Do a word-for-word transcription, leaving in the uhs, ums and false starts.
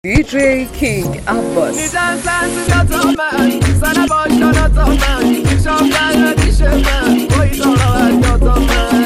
دی جی کینگ عباس میدن سنسیزات من سن باشنات من شام قلب دیش من بایی دارم از یاد من